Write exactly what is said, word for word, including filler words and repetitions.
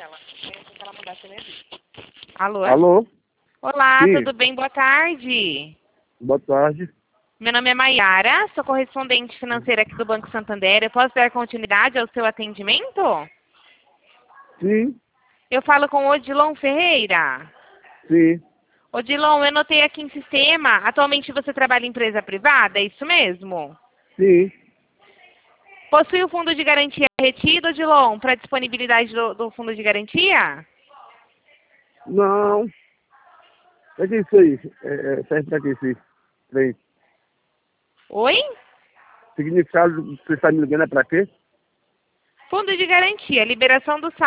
Alô? Alô? Olá, Sim. tudo bem? Boa tarde. Boa tarde. Meu nome é Maiara, sou correspondente financeira aqui do Banco Santander. Eu posso dar continuidade ao seu atendimento? Sim, Eu falo com o Odilon Ferreira. sim, Odilon, eu notei aqui em sistema, atualmente você trabalha em empresa privada, é isso mesmo? sim. Possui o fundo de garantia retido, Odilon, para disponibilidade do, do fundo de garantia? Não. É que isso aí? É, é, serve pra que esse trem? Oi? Significado que você está me ligando é pra quê? Fundo de garantia, liberação do